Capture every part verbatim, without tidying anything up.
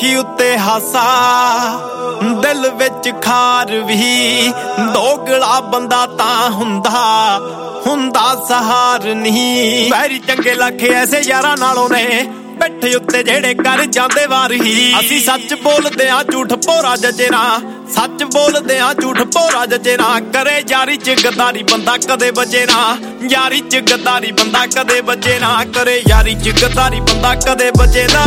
ਅੱਖੀ ਉੱਤੇ ਹਾਸਾ ਦਿਲ ਵਿੱਚ ਖਾਰ ਵੀ ਦੋਗਲਾ ਬੰਦਾ ਤਾਂ ਹੁੰਦਾ ਹੁੰਦਾ ਸਹਾਰ ਨਹੀਂ। ਵੈਰੀ ਚੰਗੇ ਲੱਖ ਐਸੇ ਯਾਰਾਂ ਨਾਲੋਂ ਨੇ ਬੈਠੇ ਉੱਤੇ ਜਿਹੜੇ ਕਰ ਜਾਂਦੇ ਵਾਰ ਹੀ। ਅਸੀਂ ਸੱਚ ਬੋਲਦੇ ਆ ਝੂਠ ਭੋਰਾ ਜੱਜੇ ਨਾ ਸੱਚ ਬੋਲਦੇ ਆ ਝੂਠ ਭੋਰਾ ਜੱਜੇ ਨਾ ਕਰੇ ਯਾਰੀ ਚ ਗਦਾਰੀ ਬੰਦਾ ਕਦੇ ਬਚੇ ਨਾ ਯਾਰੀ ਚ ਗਦਾਰੀ ਬੰਦਾ ਕਦੇ ਬਚੇ ਨਾ ਕਰੇ ਯਾਰੀ ਚ ਗਦਾਰੀ ਬੰਦਾ ਕਦੇ ਬਚੇ ਨਾ।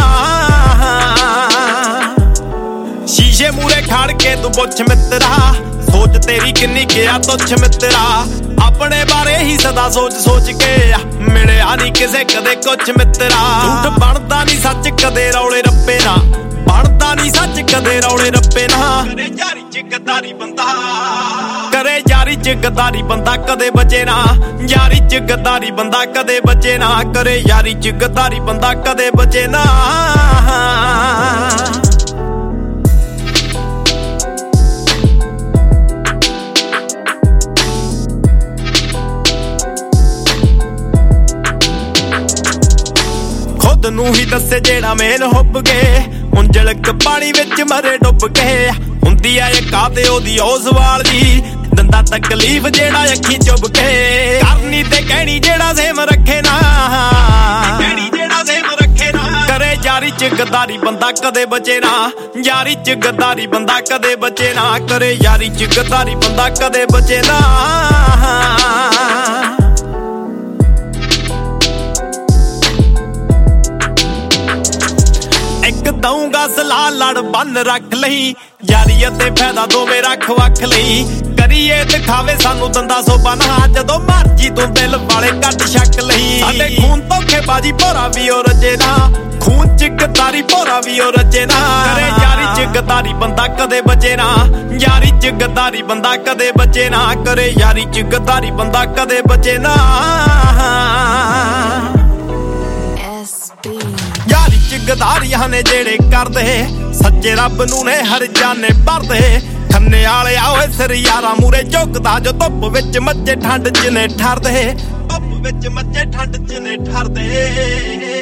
ਸ਼ੀਸ਼ੇ ਮੂਰੇ ਖੜ ਕੇ ਤੂੰ ਪੁੱਛ ਮਿੱਤਰਾ ਸੋਚ ਤੇਰੀ ਕਿੰਨੀ ਗਿਆ ਤੁੱਛ ਮਿੱਤਰਾ ਆਪਣੇ ਬਾਰੇ ਹੀ ਸਦਾ ਸੋਚ ਸੋਚ ਕੇ ਮਿਲਿਆ ਨਹੀਂ ਕਿਸੇ ਕਦੇ ਕੁਛ ਮਿੱਤਰਾ। ਝੂਠ ਬਣਦਾ ਨਹੀਂ ਸੱਚ ਕਦੇ ਰੌਲੇ ਰੱਪੇ ਨਾ ਬਣਦਾ ਨਹੀਂ ਸੱਚ ਕਦੇ ਰੌਲੇ ਰੱਪੇ ਨਾ ਕਰੇ ਯਾਰੀ ਚ ਗਦਾਰੀ ਬੰਦਾ ਕਰੇ ਯਾਰੀ ਚ ਗਦਾਰੀ ਬੰਦਾ ਕਦੇ ਬਚੇ ਨਾ ਯਾਰੀ ਚ ਗਦਾਰੀ ਬੰਦਾ ਕਦੇ ਬਚੇ ਨਾ ਕਰੇ ਯਾਰੀ ਚ ਗਦਾਰੀ ਬੰਦਾ ਕਦੇ ਬਚੇ ਨਾ। ਖੁਦ ਨੂੰ ਹੀ ਦੱਸੇ ਜਿਹੜਾ ਮੇਲ ਹੁੱਬ ਗਏ ਉਂਜਲਕ ਪਾਣੀ ਵਿੱਚ ਮਰੇ ਡੁੱਬ ਕੇ ਹੁੰਦੀ ਆ ਇਹ ਕਾਤੇ ਉਹਦੀ ਉਹ ਸਵਾਲ ਜੀ ਦੰਦਾ ਤਕਲੀਫ ਜਿਹੜਾ ਅੱਖੀ ਚੁੱਭ ਕੇ ਕਰਨੀ ਤੇ ਕਹਿਣੀ ਜਿਹੜਾ ਸੇਮ ਰੱਖੇ ਨਾ ਕਹਿਣੀ ਜਿਹੜਾ ਸੇਮ ਰੱਖੇ ਨਾ ਕਰੇ ਯਾਰੀ ਚ ਗਦਾਰੀ ਬੰਦਾ ਕਦੇ ਬਚੇ ਨਾ ਯਾਰੀ ਚ ਗਦਾਰੀ ਬੰਦਾ ਕਦੇ ਬਚੇ ਨਾ ਕਰੇ ਯਾਰੀ ਚ ਗਦਾਰੀ ਬੰਦਾ ਕਦੇ ਬਚੇ ਨਾ। ਇੱਕ ਦਊਂਗਾ ਸਲਾਹ ਲੜ ਬੰਨ ਰੱਖ ਲਈ ਯਾਰੀ ਅਤੇ ਫਾਇਦਾ ਦੋਵੇਂ ਰੱਖ ਵੱਖ ਲਈ ਕਰੀਏ ਦਿਖਾਵੇ ਸਾਨੂੰ ਦੰਦਾ ਸੋਭਾ ਨਾ ਜਦੋਂ ਮਰਜੀ ਤੂੰ ਦਿਲ ਵਾਲੇ ਕੱਟ ਸ਼ੱਕ ਲਈ। ਸਾਡੇ ਖੂਨ ਧੋਖੇਬਾਜ਼ੀ ਭੋਰਾ ਵੀ ਉਹ ਰਚੇ ਨਾ ਖੂਨ ਚ ਗਦਾਰੀ ਭੋਰਾ ਵੀ ਉਹ ਰਚੇ ਨਾ ਕਰੇ ਯਾਰੀ ਚ ਗਦਾਰੀ ਬੰਦਾ ਕਦੇ ਬਚੇ ਨਾ ਯਾਰੀ ਚ ਗਦਾਰੀ ਬੰਦਾ ਕਦੇ ਬਚੇ ਨਾ ਕਰੇ ਯਾਰੀ ਚ ਗਦਾਰੀ ਬੰਦਾ ਕਦੇ ਬਚੇ ਨਾ। ਯਾਰੀ ਚ ਗਦਾਰੀਆਂ ਨੇ ਜਿਹੜੇ ਕਰਦੇ ਸੱਚੇ ਰੱਬ ਨੂੰ ਨੇ ਹਰ ਜਾਨੇ ਭਰਦੇ ਖੰਨੇ ਵਾਲੇ ਆਏ ਸਿਰ ਯਾਰਾਂ ਮੂਰੇ ਝੁਕਦਾ ਜੋ ਧੁੱਪ ਵਿੱਚ ਮੱਝੇ ਠੰਡ ਚ ਨੇ ਠਰਦੇ ਧੁੱਪ ਵਿੱਚ ਮੱਝੇ ਠੰਡ ਚ ਨੇ ਠਰਦੇ।